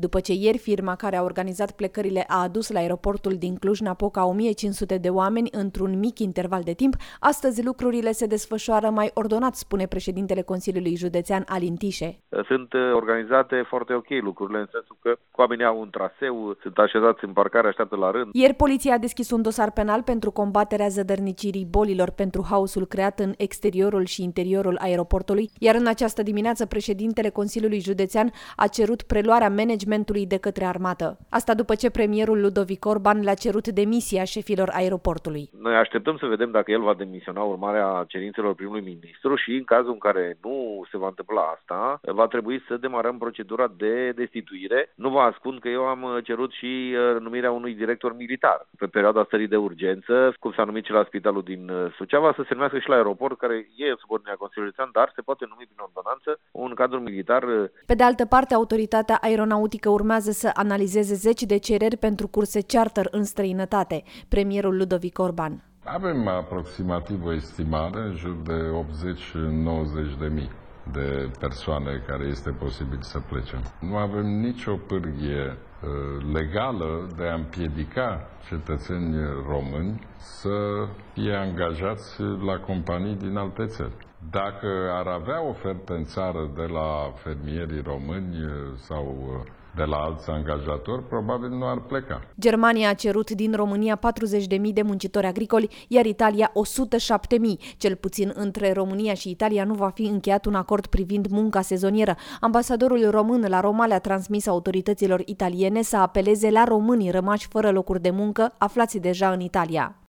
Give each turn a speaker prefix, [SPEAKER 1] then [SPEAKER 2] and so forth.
[SPEAKER 1] După ce ieri firma care a organizat plecările a adus la aeroportul din Cluj-Napoca 1500 de oameni într-un mic interval de timp, astăzi lucrurile se desfășoară mai ordonat, spune președintele Consiliului Județean Alin Tișe.
[SPEAKER 2] Sunt organizate foarte ok lucrurile, în sensul că oamenii au un traseu, sunt așezați în parcare, așteaptă la rând.
[SPEAKER 1] Ieri poliția a deschis un dosar penal pentru combaterea zădărnicirii bolilor pentru haosul creat în exteriorul și interiorul aeroportului, iar în această dimineață președintele Consiliului Județean a cerut preluarea managementului de către armată. Asta după ce premierul Ludovic Orban le-a cerut demisia șefilor aeroportului.
[SPEAKER 2] Noi așteptăm să vedem dacă el va demisiona urmarea cerințelor primului ministru și în cazul în care nu se va întâmpla asta, va trebui să demarăm procedura de destituire. Nu vă ascund că eu am cerut și numirea unui director militar pe perioada stării de urgență, cum s-a numit și la spitalul din Suceava, să se numească și la aeroport, care e sub ordinea Consiliului Județean, dar se poate numi prin ordonanță un cadru militar.
[SPEAKER 1] Pe de altă parte, autoritatea aeronautică urmează să analizeze 10 de cereri pentru curse charter în străinătate. Premierul Ludovic Orban.
[SPEAKER 3] Avem aproximativ o estimare în jur de 80-90 de mii de persoane care este posibil să plece. Nu avem nicio pârghie legală de a împiedica cetățeni români să fie angajați la companii din alte țări. Dacă ar avea oferte în țară de la fermierii români sau de la alți angajatori, probabil nu ar pleca.
[SPEAKER 1] Germania a cerut din România 40.000 de muncitori agricoli, iar Italia 107.000. Cel puțin între România și Italia nu va fi încheiat un acord privind munca sezonieră. Ambasadorul român la Roma le-a transmis autorităților italiene să apeleze la românii rămași fără locuri de muncă, aflați deja în Italia.